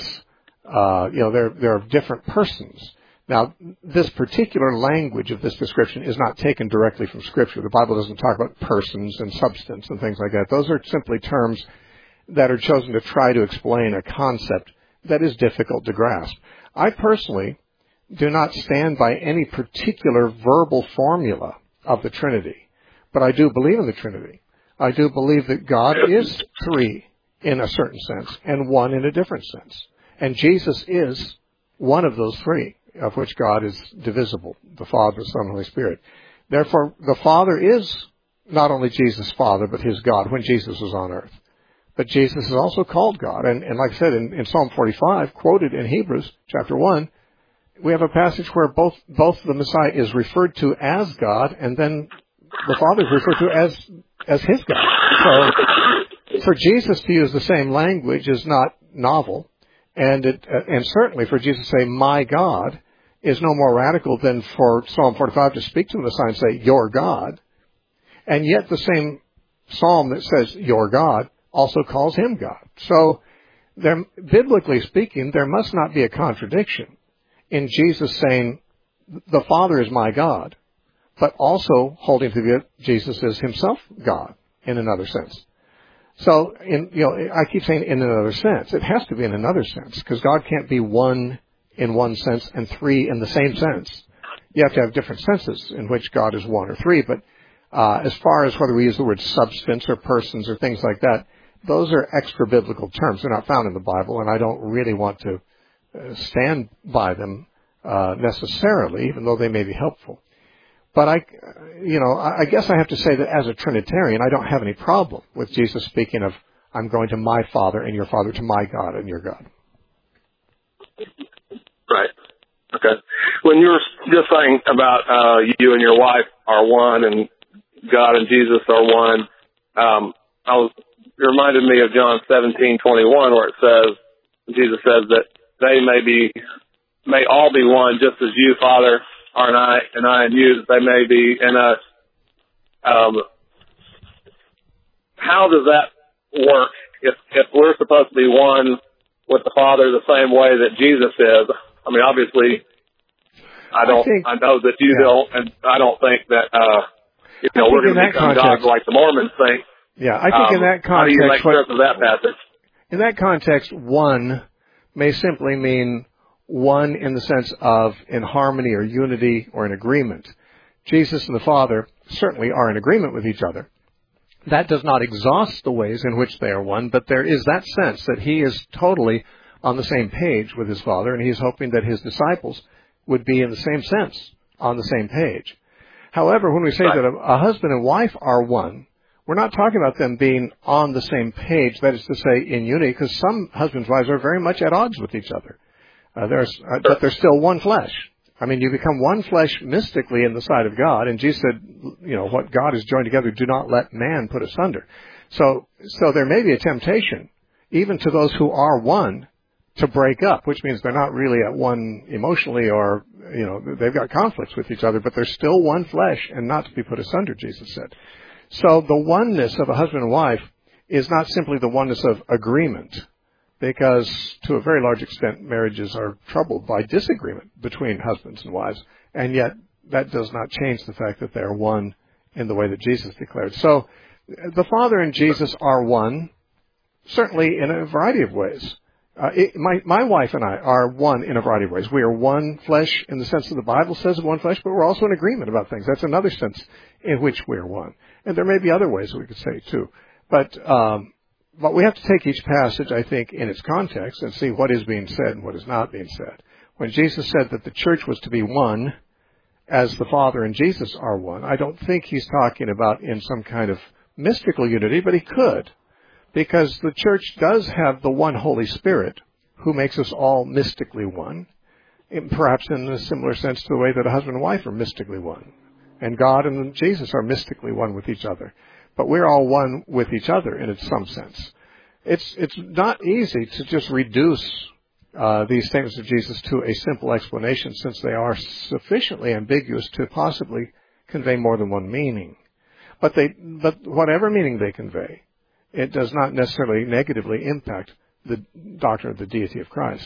uh, you know, they're, they're of different persons. Now, this particular language of this description is not taken directly from Scripture. The Bible doesn't talk about persons and substance and things like that. Those are simply terms that are chosen to try to explain a concept that is difficult to grasp. I personally do not stand by any particular verbal formula of the Trinity, but I do believe in the Trinity. I do believe that God is three in a certain sense and one in a different sense. And Jesus is one of those three, of which God is divisible, the Father, the Son, and the Holy Spirit. Therefore, the Father is not only Jesus' Father, but his God when Jesus was on earth. But Jesus is also called God. And, and like I said, in, in Psalm forty-five, quoted in Hebrews chapter one, we have a passage where both, both the Messiah is referred to as God, and then the Father is referred to as, as his God. So, for Jesus to use the same language is not novel. And it, uh, and certainly for Jesus to say, my God, is no more radical than for Psalm forty-five to speak to the Messiah and say, your God. And yet the same psalm that says, your God, also calls him God. So, there, biblically speaking, there must not be a contradiction in Jesus saying, the Father is my God, but also holding to the Jesus is himself God in another sense. So, in, you know, I keep saying in another sense. It has to be in another sense, because God can't be one in one sense and three in the same sense. You have to have different senses in which God is one or three, but uh, as far as whether we use the word substance or persons or things like that, those are extra-biblical terms. They're not found in the Bible, and I don't really want to uh, stand by them uh, necessarily, even though they may be helpful. But I, you know, I guess I have to say that as a Trinitarian, I don't have any problem with Jesus speaking of, I'm going to my Father and your Father, to my God and your God. Right. Okay. When you were just saying about uh, you and your wife are one and God and Jesus are one, um, I was it reminded me of John seventeen twenty-one, where it says, Jesus says that they may be, may all be one, just as you, Father, are in I, and I and you, that they may be in us. Um, how does that work? If if we're supposed to be one with the Father the same way that Jesus is, I mean, obviously, I don't. I, think, I know that you yeah. don't, and I don't think that uh, you know we're going to become gods like the Mormons think. Yeah, I think um, in that context, how do you make sense of that passage? In that context, one may simply mean one in the sense of in harmony or unity or in agreement. Jesus and the Father certainly are in agreement with each other. That does not exhaust the ways in which they are one, but there is that sense that he is totally on the same page with his Father, and he's hoping that his disciples would be in the same sense on the same page. However, when we say right. that a, a husband and wife are one, we're not talking about them being on the same page, that is to say, in unity, because some husbands and wives are very much at odds with each other. Uh, there's, uh, but they're still one flesh. I mean, you become one flesh mystically in the sight of God, and Jesus said, you know, what God has joined together, do not let man put asunder. So, so there may be a temptation, even to those who are one, to break up, which means they're not really at one emotionally, or, you know, they've got conflicts with each other, but they're still one flesh and not to be put asunder, Jesus said. So the oneness of a husband and wife is not simply the oneness of agreement, because to a very large extent marriages are troubled by disagreement between husbands and wives, and yet that does not change the fact that they are one in the way that Jesus declared. So the Father and Jesus are one, certainly in a variety of ways. Uh, it, my, my wife and I are one in a variety of ways. We are one flesh in the sense that the Bible says of one flesh, but we're also in agreement about things. That's another sense in which we are one. And there may be other ways that we could say too. But, um, but we have to take each passage, I think, in its context and see what is being said and what is not being said. When Jesus said that the church was to be one, as the Father and Jesus are one. I don't think he's talking about in some kind of mystical unity, but he could, because the church does have the one Holy Spirit who makes us all mystically one, perhaps in a similar sense to the way that a husband and wife are mystically one. And God and Jesus are mystically one with each other. But we're all one with each other in some sense. It's it's not easy to just reduce uh, these statements of Jesus to a simple explanation, since they are sufficiently ambiguous to possibly convey more than one meaning. But they, but whatever meaning they convey, it does not necessarily negatively impact the doctrine of the deity of Christ.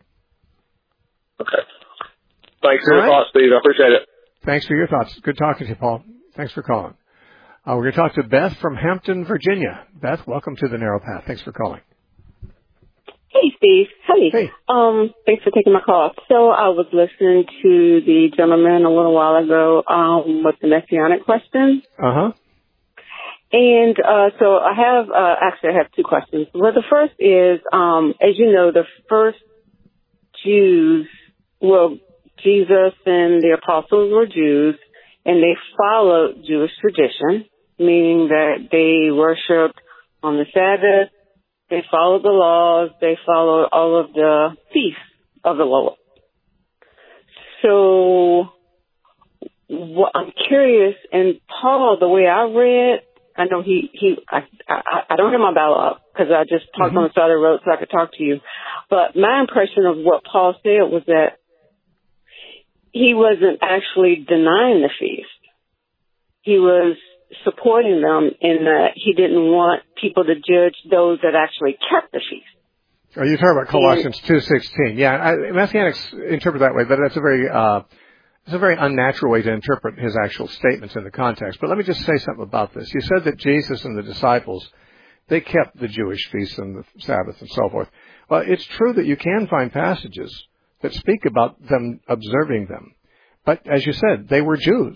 Okay. Thanks for your right. thoughts, Steve. I appreciate it. Thanks for your thoughts. Good talking to you, Paul. Thanks for calling. Uh, we're going to talk to Beth from Hampton, Virginia. Beth, welcome to the Narrow Path. Thanks for calling. Hey, Steve. Hey. Hey. Um, thanks for taking my call. So I was listening to the gentleman a little while ago um, with the Messianic question. Uh-huh. And uh, so I have, uh, actually I have two questions. Well, the first is, um, as you know, the first Jews, well, Jesus and the apostles were Jews, and they followed Jewish tradition, meaning that they worshiped on the Sabbath, they followed the laws, they followed all of the feasts of the Lord. So what, I'm curious, and Paul, the way I read, I know he, he I, I, I don't have my Bible up because I just talked mm-hmm. on the side of the road so I could talk to you. But my impression of what Paul said was that he wasn't actually denying the feast. He was supporting them in that he didn't want people to judge those that actually kept the feast. Are you talking about Colossians two sixteen? Yeah, I, Messianics interpret that way, but that's a very uh, it's a very unnatural way to interpret his actual statements in the context. But let me just say something about this. You said that Jesus and the disciples, they kept the Jewish feasts and the Sabbath and so forth. Well, it's true that you can find passages that speak about them observing them. But as you said, they were Jews.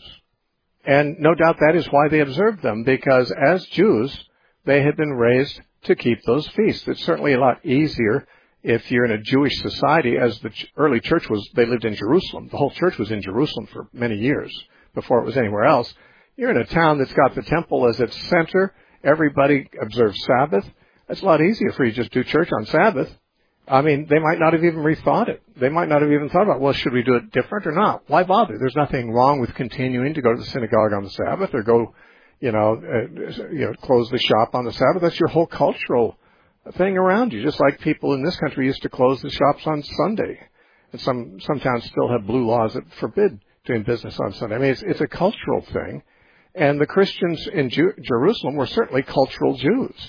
And no doubt that is why they observed them, because as Jews, they had been raised to keep those feasts. It's certainly a lot easier if you're in a Jewish society, as the early church was. They lived in Jerusalem. The whole church was in Jerusalem for many years before it was anywhere else. You're in a town that's got the temple as its center. Everybody observes Sabbath. It's a lot easier for you to just do church on Sabbath. I mean, they might not have even rethought it. They might not have even thought about, well, should we do it different or not? Why bother? There's nothing wrong with continuing to go to the synagogue on the Sabbath or go, you know, uh, you know, close the shop on the Sabbath. That's your whole cultural thing around you. Just like people in this country used to close the shops on Sunday. And some, some towns still have blue laws that forbid doing business on Sunday. I mean, it's, it's a cultural thing. And the Christians in Jew- Jerusalem were certainly cultural Jews.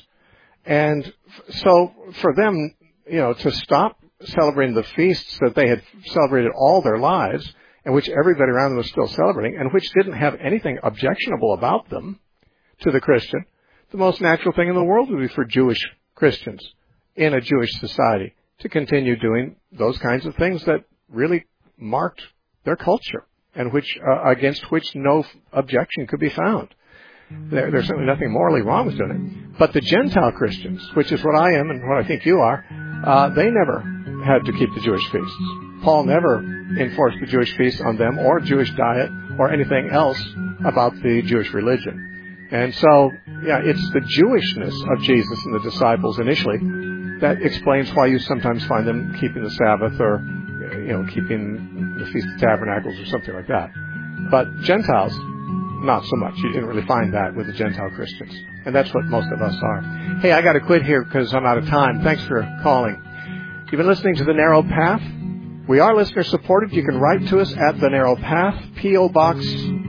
And so for them, you know, to stop celebrating the feasts that they had celebrated all their lives, and which everybody around them was still celebrating, and which didn't have anything objectionable about them to the Christian, the most natural thing in the world would be for Jewish Christians in a Jewish society to continue doing those kinds of things that really marked their culture, and which uh, against which no objection could be found. There, there's certainly nothing morally wrong with doing it. But the Gentile Christians, which is what I am and what I think you are, uh, they never had to keep the Jewish feasts. Paul never enforced the Jewish feasts on them, or Jewish diet, or anything else about the Jewish religion. And so, yeah, it's the Jewishness of Jesus and the disciples initially that explains why you sometimes find them keeping the Sabbath, or, you know, keeping the Feast of Tabernacles or something like that. But Gentiles, not so much. You didn't really find that with the Gentile Christians. And that's what most of us are. Hey, I got to quit here because I'm out of time. Thanks for calling. You've been listening to The Narrow Path. We are listener supported. You can write to us at The Narrow Path, P O Box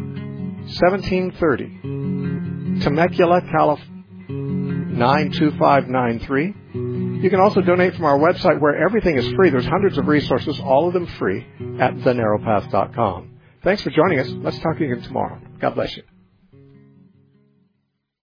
seventeen thirty, Temecula, California, nine two five nine three. You can also donate from our website, where everything is free. There's hundreds of resources, all of them free, at the narrow path dot com. Thanks for joining us. Let's talk to you again tomorrow. God bless you.